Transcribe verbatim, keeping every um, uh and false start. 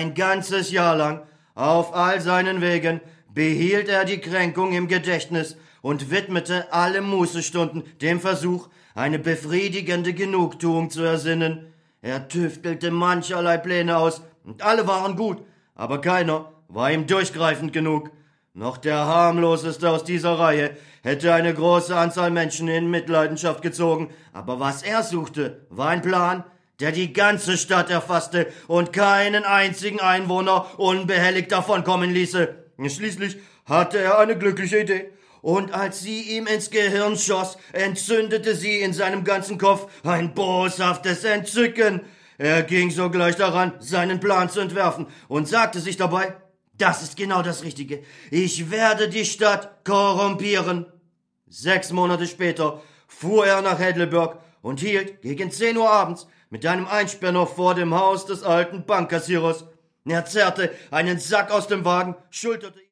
Ein ganzes Jahr lang, auf all seinen Wegen, behielt er die Kränkung im Gedächtnis und widmete alle Mußestunden dem Versuch, eine befriedigende Genugtuung zu ersinnen. Er tüftelte mancherlei Pläne aus, und alle waren gut, aber keiner war ihm durchgreifend genug. Noch der harmloseste aus dieser Reihe hätte eine große Anzahl Menschen in Mitleidenschaft gezogen, aber was er suchte, war ein Plan, der die ganze Stadt erfasste und keinen einzigen Einwohner unbehelligt davonkommen ließe. Schließlich hatte er eine glückliche Idee, und als sie ihm ins Gehirn schoss, entzündete sie in seinem ganzen Kopf ein boshaftes Entzücken. Er ging sogleich daran, seinen Plan zu entwerfen, und sagte sich dabei: Das ist genau das Richtige. Ich werde die Stadt korrumpieren. Sechs Monate später fuhr er nach Heidelberg und hielt gegen zehn Uhr abends mit einem Einspänner vor dem Haus des alten Bankkassierers. Er zerrte einen Sack aus dem Wagen, schulterte